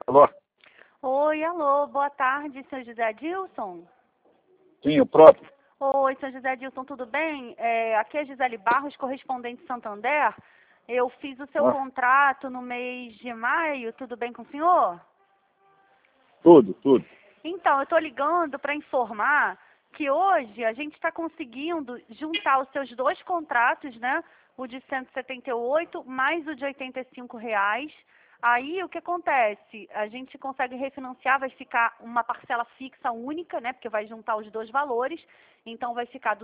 Alô? Oi, alô, boa tarde, senhor José Adilson. Sim, o próprio. Oi, senhor José Adilson, tudo bem? Aqui é Gisele Barros, correspondente Santander. Eu fiz o seu Ah, contrato no mês de maio, tudo bem com o senhor? tudo. Então, eu estou ligando para informar que hoje a gente está conseguindo juntar os seus dois contratos, né? O de 178 mais o de R$ 85. Aí o que acontece? A gente consegue refinanciar, vai ficar uma parcela fixa única, né? Porque vai juntar os dois valores. Então vai ficar R$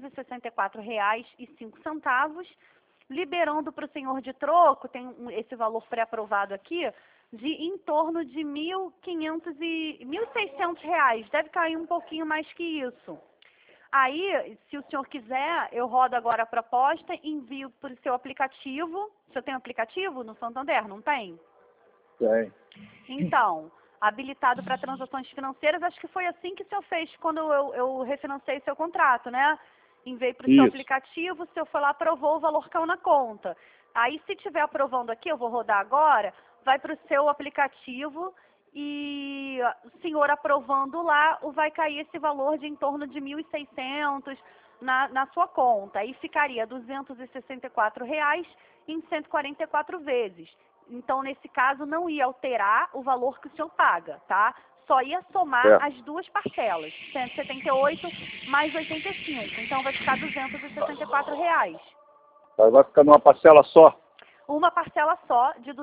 264,05, liberando para o senhor de troco, tem esse valor pré-aprovado aqui, de em torno de 1.500 e R$ 1.600. Deve cair um pouquinho mais que isso. Aí, se o senhor quiser, eu rodo agora a proposta, envio para o seu aplicativo. O senhor tem um aplicativo no Santander, não tem? Tem. Então, habilitado para transações financeiras, acho que foi assim que o senhor fez quando eu refinancei seu contrato, né? Enviei para o seu Isso. aplicativo, o senhor foi lá, aprovou, o valor caiu na conta. Aí, se estiver aprovando aqui, eu vou rodar agora, vai para o seu aplicativo e o senhor aprovando lá, vai cair esse valor de em torno de 1.600 na sua conta. Aí ficaria R$ 264 em 144 vezes. Então, nesse caso, não ia alterar o valor que o senhor paga, tá? Só ia somar É. as duas parcelas, 178 mais 85. Então, vai ficar R$ 264. Aí vai ficar numa parcela só. Uma parcela só de R$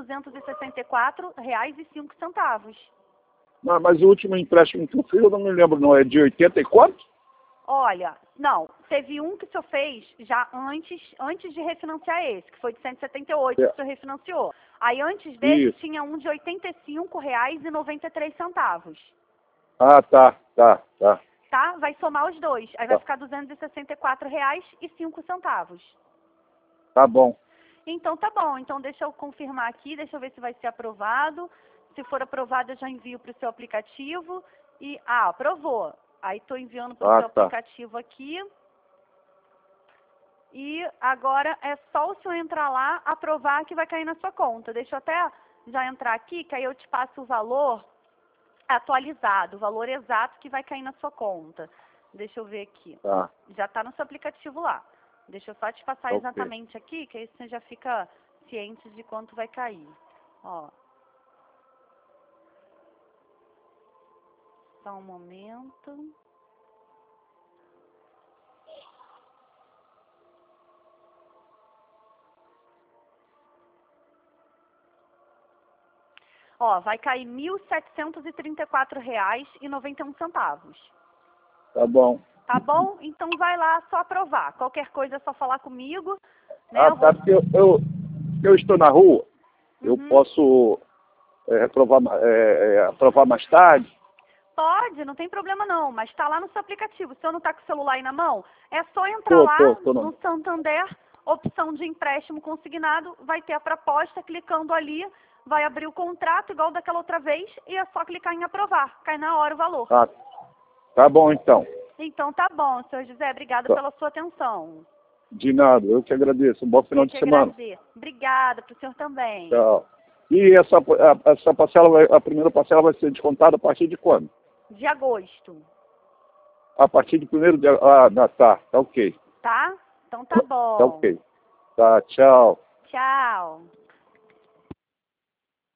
264,05. Não, mas o último empréstimo que eu fiz, eu não me lembro, não. É de 80 e quanto? Olha, não, teve um que o senhor fez já antes de refinanciar esse, que foi de 178 que É. o senhor refinanciou. Aí antes desse Isso. tinha um de R$ 85,93. Ah, tá. Tá? Vai somar os dois. Aí vai Tá, ficar R$ 264,05. tá bom. Então tá bom. Então deixa eu confirmar aqui, deixa eu ver se vai ser aprovado. Se for aprovado, eu já envio para o seu aplicativo. Aprovou. Aí estou enviando para o Ah, seu tá. aplicativo aqui. E agora é só o senhor entrar lá, aprovar que vai cair na sua conta. Deixa eu até já entrar aqui, que aí eu te passo o valor atualizado, o valor exato que vai cair na sua conta. Deixa eu ver aqui. Tá. Já está no seu aplicativo lá. Deixa eu só te passar Ok. exatamente aqui, que aí você já fica ciente de quanto vai cair. Ó, só um momento. Ó, vai cair R$ 1.734,91. Tá bom. Tá bom? Então vai lá, só aprovar. Qualquer coisa é só falar comigo, né? Ah, tá. Porque eu estou na rua. Eu Uhum. posso aprovar mais tarde. Pode, não tem problema não, mas está lá no seu aplicativo. Se o senhor não está com o celular aí na mão, é só entrar lá Tô no não. Santander, opção de empréstimo consignado, vai ter a proposta, clicando ali, vai abrir o contrato igual daquela outra vez e é só clicar em aprovar. Cai na hora o valor. Tá bom, então. Então tá bom, senhor José, obrigada Tá. pela sua atenção. De nada. Eu que agradeço. Um bom final Eu de que semana. agradeço. Obrigada para o senhor também. Tchau. E essa parcela, a primeira parcela vai ser descontada a partir de quando? De agosto, A partir de 1º de... Ah, tá ok. tá? Então tá Tá bom. ok. Tá, tchau. Tchau.